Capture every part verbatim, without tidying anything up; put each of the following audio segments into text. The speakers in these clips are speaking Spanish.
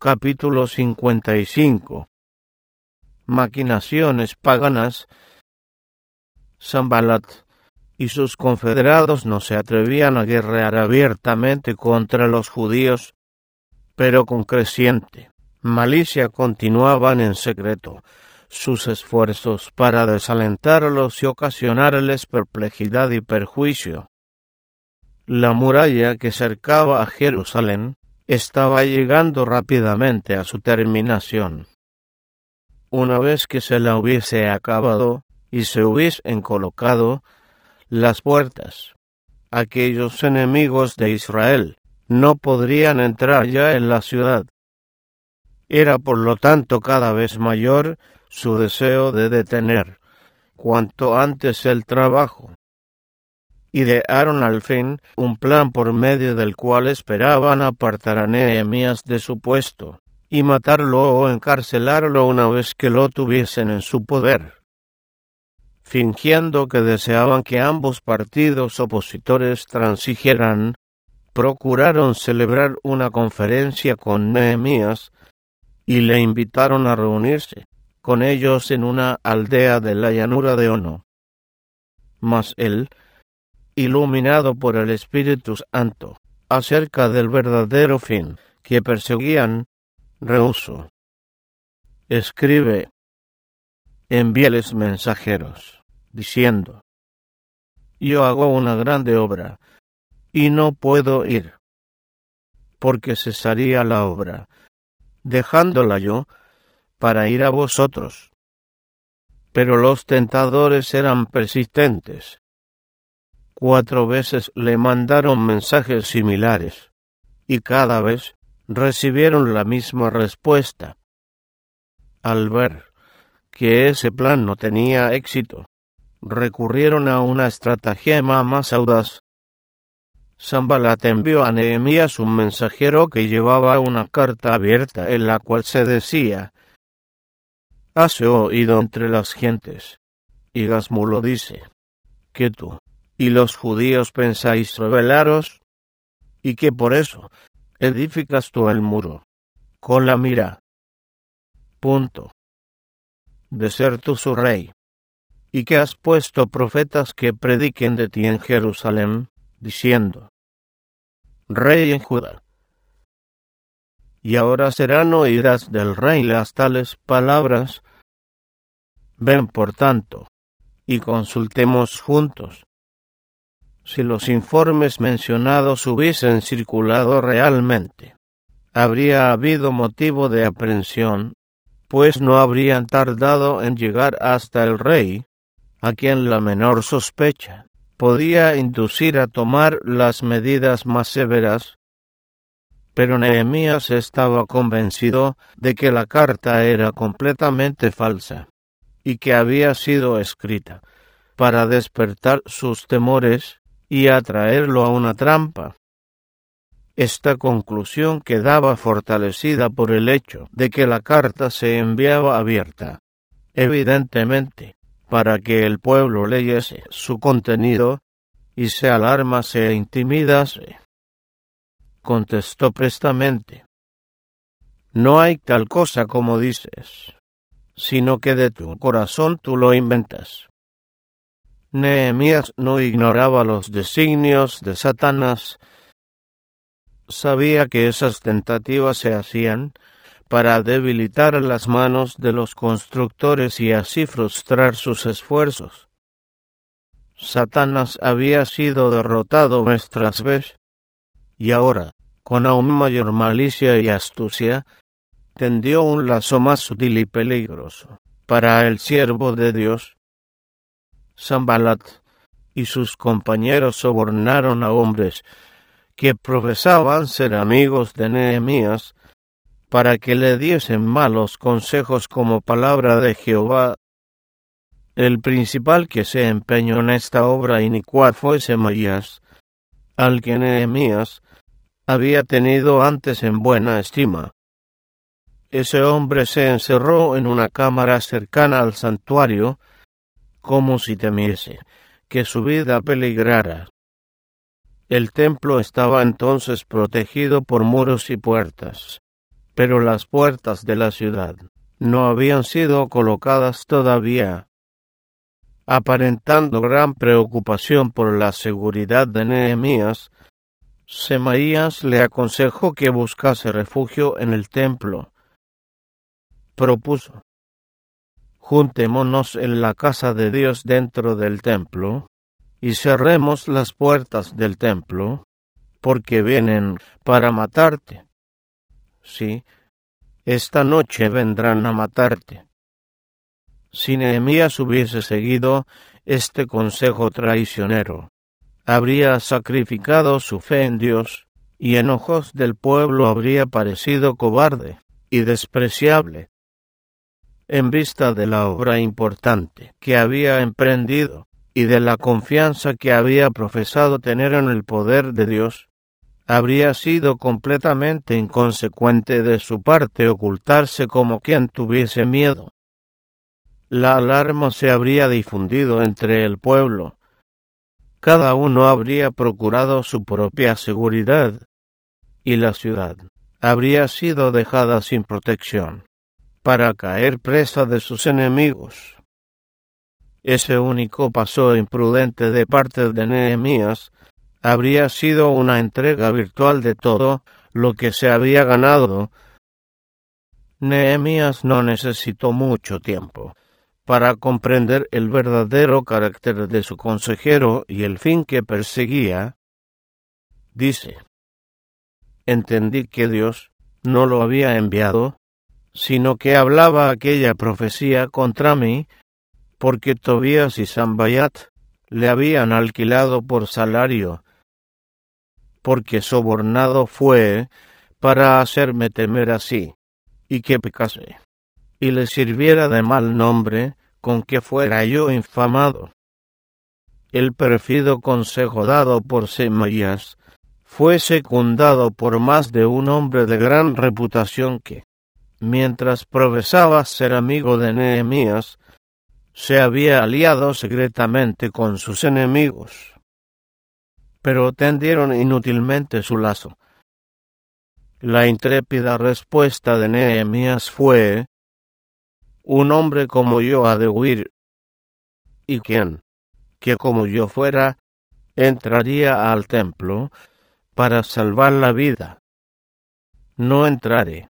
Capítulo cincuenta y cinco. Maquinaciones paganas. Sanballat y sus confederados no se atrevían a guerrear abiertamente contra los judíos, pero con creciente malicia continuaban en secreto sus esfuerzos para desalentarlos y ocasionarles perplejidad y perjuicio. La muralla que cercaba a Jerusalén estaba llegando rápidamente a su terminación. Una vez que se la hubiese acabado y se hubiesen colocado las puertas, aquellos enemigos de Israel no podrían entrar ya en la ciudad. Era por lo tanto cada vez mayor su deseo de detener cuanto antes el trabajo. Idearon al fin un plan por medio del cual esperaban apartar a Nehemías de su puesto y matarlo o encarcelarlo una vez que lo tuviesen en su poder. Fingiendo que deseaban que ambos partidos opositores transigieran, procuraron celebrar una conferencia con Nehemías y le invitaron a reunirse con ellos en una aldea de la llanura de Ono. Mas él, iluminado por el Espíritu Santo acerca del verdadero fin que perseguían, rehusó. Escribe, envíales mensajeros, diciendo, yo hago una grande obra, y no puedo ir, porque cesaría la obra, dejándola yo, para ir a vosotros. Pero los tentadores eran persistentes. Cuatro veces le mandaron mensajes similares, y cada vez recibieron la misma respuesta. Al ver que ese plan no tenía éxito, recurrieron a una estratagema más audaz. Sanballat envió a Nehemías un mensajero que llevaba una carta abierta en la cual se decía, «Hase oído entre las gentes, y Gasmulo dice, que tú y los judíos pensáis rebelaros, y que por eso edificas tú el muro, con la mira, punto, de ser tú su rey, y que has puesto profetas que prediquen de ti en Jerusalén, diciendo, Rey en Judá. Y ahora serán oídas del rey las tales palabras. Ven por tanto, y consultemos juntos. Si los informes mencionados hubiesen circulado realmente, habría habido motivo de aprehensión, pues no habrían tardado en llegar hasta el rey, a quien la menor sospecha podía inducir a tomar las medidas más severas. Pero Nehemías estaba convencido de que la carta era completamente falsa, y que había sido escrita para despertar sus temores y atraerlo a una trampa. Esta conclusión quedaba fortalecida por el hecho de que la carta se enviaba abierta, evidentemente, para que el pueblo leyese su contenido y se alarmase e intimidase. Contestó prestamente, no hay tal cosa como dices, sino que de tu corazón tú lo inventas. Nehemías no ignoraba los designios de Satanás. Sabía que esas tentativas se hacían para debilitar las manos de los constructores y así frustrar sus esfuerzos. Satanás había sido derrotado vez tras vez, y ahora, con aún mayor malicia y astucia, tendió un lazo más sutil y peligroso para el siervo de Dios. Sanballat y sus compañeros sobornaron a hombres que profesaban ser amigos de Nehemías para que le diesen malos consejos como palabra de Jehová. El principal que se empeñó en esta obra inicua fue Semaías, al que Nehemías había tenido antes en buena estima. Ese hombre se encerró en una cámara cercana al santuario, como si temiese que su vida peligrara. El templo estaba entonces protegido por muros y puertas, pero las puertas de la ciudad no habían sido colocadas todavía. Aparentando gran preocupación por la seguridad de Nehemías, Semaías le aconsejó que buscase refugio en el templo. Propuso: juntémonos en la casa de Dios dentro del templo, y cerremos las puertas del templo, porque vienen para matarte. Sí, esta noche vendrán a matarte. Si Nehemías hubiese seguido este consejo traicionero, habría sacrificado su fe en Dios, y en ojos del pueblo habría parecido cobarde y despreciable. En vista de la obra importante que había emprendido y de la confianza que había profesado tener en el poder de Dios, habría sido completamente inconsecuente de su parte ocultarse como quien tuviese miedo. La alarma se habría difundido entre el pueblo. Cada uno habría procurado su propia seguridad, y la ciudad habría sido dejada sin protección, para caer presa de sus enemigos. Ese único paso imprudente de parte de Nehemías habría sido una entrega virtual de todo lo que se había ganado. Nehemías no necesitó mucho tiempo para comprender el verdadero carácter de su consejero y el fin que perseguía. Dice: entendí que Dios no lo había enviado, sino que hablaba aquella profecía contra mí, porque Tobías y Sanballat le habían alquilado por salario, porque sobornado fue para hacerme temer así, y que pecase, y le sirviera de mal nombre, con que fuera yo infamado. El pérfido consejo dado por Semaías fue secundado por más de un hombre de gran reputación que, mientras profesaba ser amigo de Nehemías, se había aliado secretamente con sus enemigos. Pero tendieron inútilmente su lazo. La intrépida respuesta de Nehemías fue: un hombre como yo ha de huir. ¿Y quién, que como yo fuera, entraría al templo para salvar la vida? No entraré.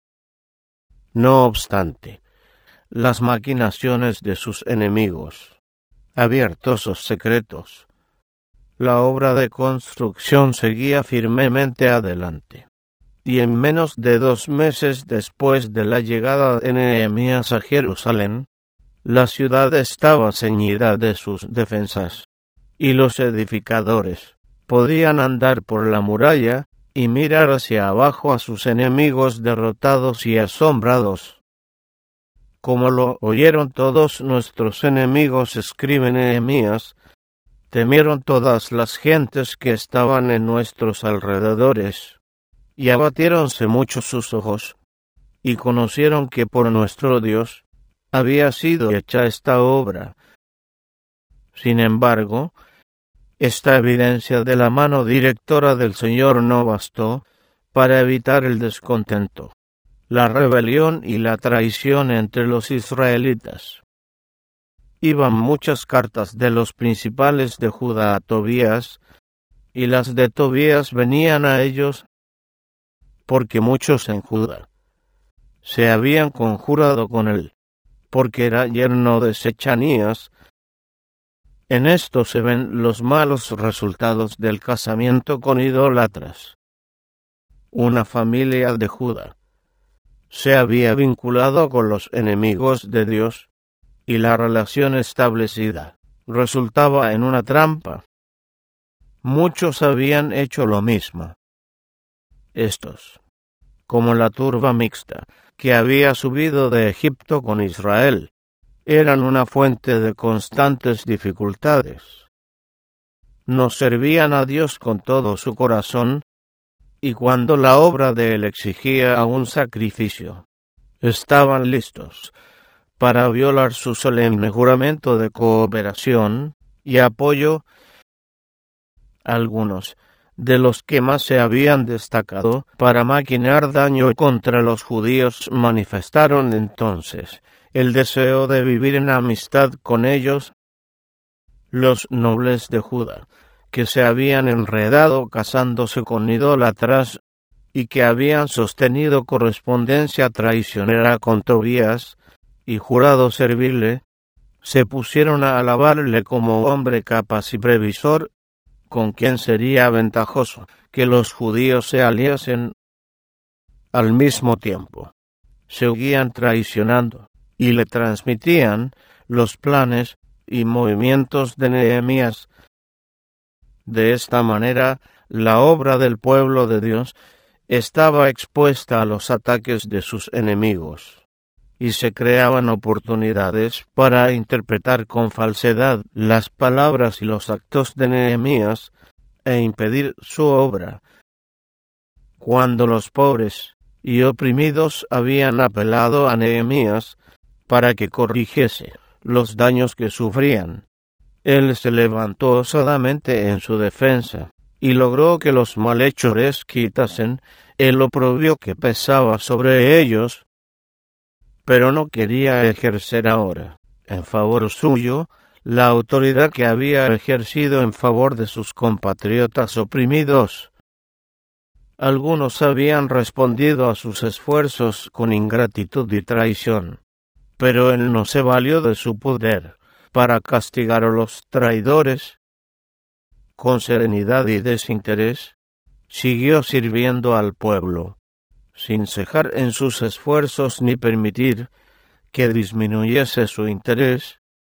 No obstante, las maquinaciones de sus enemigos, abiertos o secretos, la obra de construcción seguía firmemente adelante, y en menos de dos meses después de la llegada de Nehemías a Jerusalén, la ciudad estaba ceñida de sus defensas, y los edificadores podían andar por la muralla y mirar hacia abajo a sus enemigos derrotados y asombrados. Como lo oyeron todos nuestros enemigos, escribe Nehemías, temieron todas las gentes que estaban en nuestros alrededores, y abatiéronse mucho sus ojos, y conocieron que por nuestro Dios había sido hecha esta obra. Sin embargo, esta evidencia de la mano directora del Señor no bastó para evitar el descontento, la rebelión y la traición entre los israelitas. Iban muchas cartas de los principales de Judá a Tobías, y las de Tobías venían a ellos, porque muchos en Judá se habían conjurado con él, porque era yerno de Sechanías. En esto se ven los malos resultados del casamiento con idólatras. Una familia de Judá se había vinculado con los enemigos de Dios, y la relación establecida resultaba en una trampa. Muchos habían hecho lo mismo. Estos, como la turba mixta que había subido de Egipto con Israel, eran una fuente de constantes dificultades. No servían a Dios con todo su corazón, y cuando la obra de él exigía un sacrificio, estaban listos para violar su solemne juramento de cooperación y apoyo. Algunos de los que más se habían destacado para maquinar daño contra los judíos, manifestaron entonces el deseo de vivir en amistad con ellos. Los nobles de Judá, que se habían enredado casándose con idólatras y que habían sostenido correspondencia traicionera con Tobías y jurado servirle, se pusieron a alabarle como hombre capaz y previsor, con quien sería ventajoso que los judíos se aliasen. Al mismo tiempo, seguían traicionando y le transmitían los planes y movimientos de Nehemías. De esta manera, la obra del pueblo de Dios estaba expuesta a los ataques de sus enemigos, y se creaban oportunidades para interpretar con falsedad las palabras y los actos de Nehemías e impedir su obra. Cuando los pobres y oprimidos habían apelado a Nehemías para que corrigiese los daños que sufrían, él se levantó osadamente en su defensa y logró que los malhechores quitasen el oprobio que pesaba sobre ellos, pero no quería ejercer ahora, en favor suyo, la autoridad que había ejercido en favor de sus compatriotas oprimidos. Algunos habían respondido a sus esfuerzos con ingratitud y traición, pero él no se valió de su poder para castigar a los traidores. Con serenidad y desinterés, siguió sirviendo al pueblo, sin cejar en sus esfuerzos ni permitir que disminuyese su interés.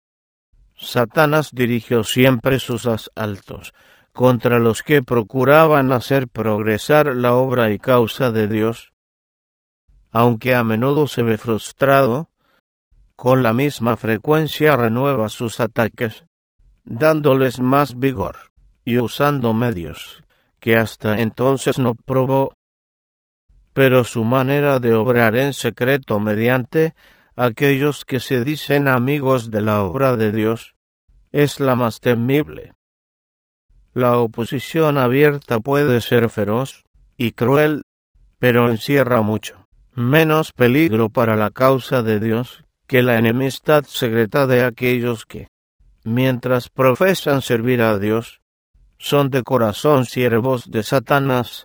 Satanás dirigió siempre sus asaltos contra los que procuraban hacer progresar la obra y causa de Dios. Aunque a menudo se ve frustrado, con la misma frecuencia renueva sus ataques, dándoles más vigor y usando medios que hasta entonces no probó. Pero su manera de obrar en secreto mediante aquellos que se dicen amigos de la obra de Dios es la más temible. La oposición abierta puede ser feroz y cruel, pero encierra mucho menos peligro para la causa de Dios que la enemistad secreta de aquellos que, mientras profesan servir a Dios, son de corazón siervos de Satanás.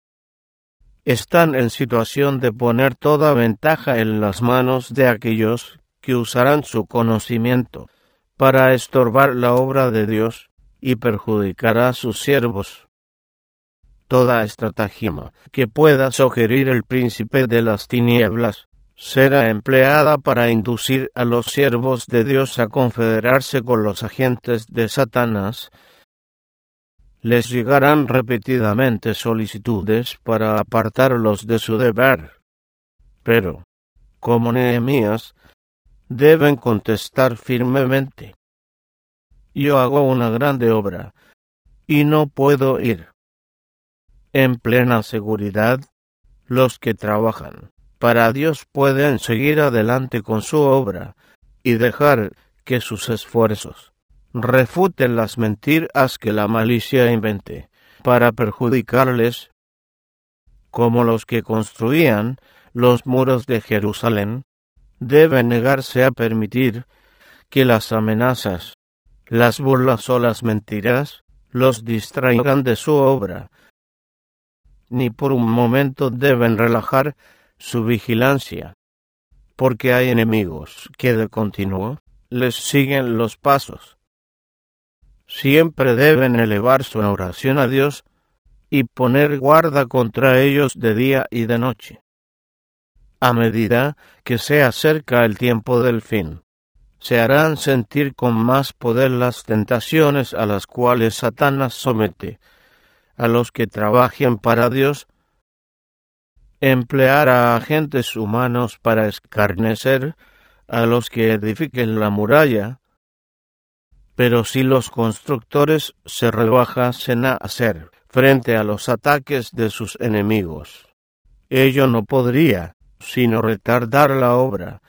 Están en situación de poner toda ventaja en las manos de aquellos que usarán su conocimiento para estorbar la obra de Dios y perjudicar a sus siervos. Toda estratagema que pueda sugerir el príncipe de las tinieblas será empleada para inducir a los siervos de Dios a confederarse con los agentes de Satanás. Les llegarán repetidamente solicitudes para apartarlos de su deber, pero, como Nehemías, deben contestar firmemente: yo hago una grande obra, y no puedo ir. En plena seguridad, los que trabajan para Dios pueden seguir adelante con su obra y dejar que sus esfuerzos refuten las mentiras que la malicia invente para perjudicarles, como los que construían los muros de Jerusalén. Deben negarse a permitir que las amenazas, las burlas o las mentiras los distraigan de su obra. Ni por un momento deben relajar su vigilancia, porque hay enemigos que de continuo les siguen los pasos. Siempre deben elevar su oración a Dios y poner guarda contra ellos de día y de noche. A medida que se acerca el tiempo del fin, se harán sentir con más poder las tentaciones a las cuales Satanás somete a los que trabajen para Dios. Emplear a agentes humanos para escarnecer a los que edifiquen la muralla. Pero si los constructores se rebajasen a hacer frente a los ataques de sus enemigos, ello no podría sino retardar la obra.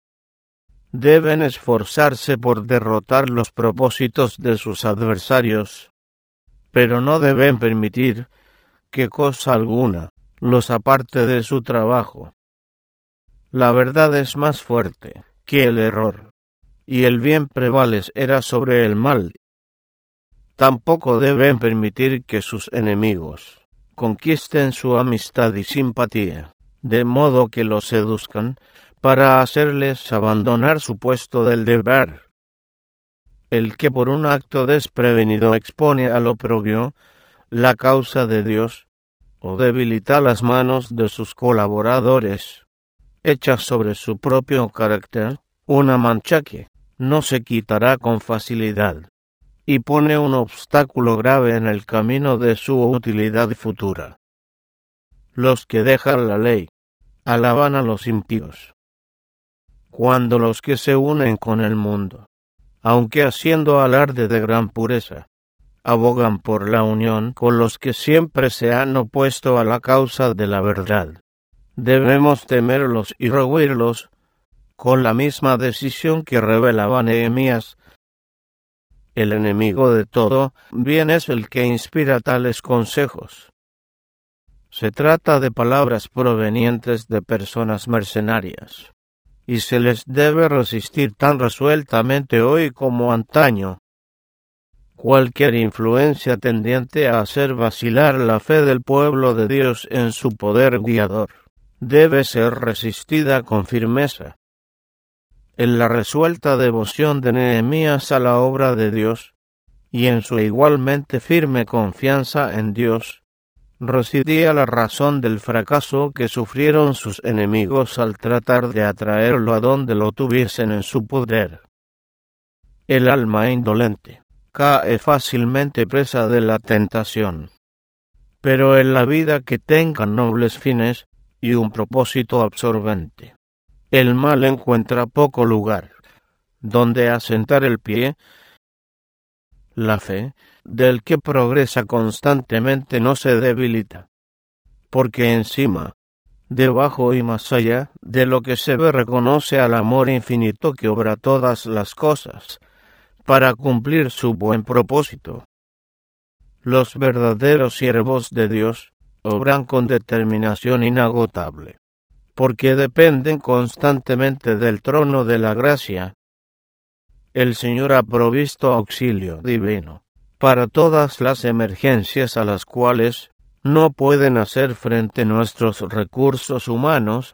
Deben esforzarse por derrotar los propósitos de sus adversarios. pero no deben permitir que cosa alguna los aparte de su trabajo. La verdad es más fuerte que el error, y el bien prevalecerá sobre el mal. Tampoco deben permitir que sus enemigos conquisten su amistad y simpatía, de modo que los seduzcan para hacerles abandonar su puesto del deber. El que por un acto desprevenido expone al oprobio la causa de Dios, o debilita las manos de sus colaboradores, echa sobre su propio carácter una mancha que no se quitará con facilidad, y pone un obstáculo grave en el camino de su utilidad futura. Los que dejan la ley alaban a los impíos, cuando los que se unen con el mundo, aunque haciendo alarde de gran pureza, abogan por la unión con los que siempre se han opuesto a la causa de la verdad. Debemos temerlos y rehuirlos con la misma decisión que revelaba Nehemías. El enemigo de todo bien es el que inspira tales consejos. Se trata de palabras provenientes de personas mercenarias, y se les debe resistir tan resueltamente hoy como antaño. Cualquier influencia tendiente a hacer vacilar la fe del pueblo de Dios en su poder guiador debe ser resistida con firmeza. En la resuelta devoción de Nehemías a la obra de Dios, y en su igualmente firme confianza en Dios, residía la razón del fracaso que sufrieron sus enemigos al tratar de atraerlo a donde lo tuviesen en su poder. El alma indolente cae fácilmente presa de la tentación, pero en la vida que tenga nobles fines y un propósito absorbente, el mal encuentra poco lugar donde asentar el pie. La fe del que progresa constantemente no se debilita, porque encima, debajo y más allá de lo que se ve reconoce al amor infinito que obra todas las cosas para cumplir su buen propósito. Los verdaderos siervos de Dios obran con determinación inagotable, porque dependen constantemente del trono de la gracia. El Señor ha provisto auxilio divino para todas las emergencias a las cuales no pueden hacer frente nuestros recursos humanos.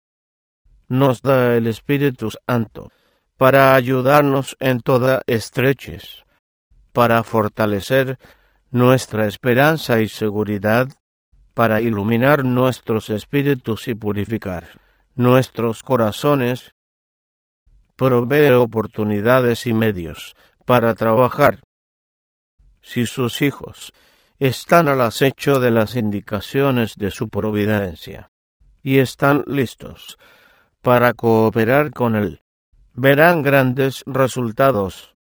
Nos da el Espíritu Santo para ayudarnos en toda estrechez, para fortalecer nuestra esperanza y seguridad, para iluminar nuestros espíritus y purificar nuestros corazones. Provee oportunidades y medios para trabajar. Si sus hijos están al acecho de las indicaciones de su providencia y están listos para cooperar con él, verán grandes resultados.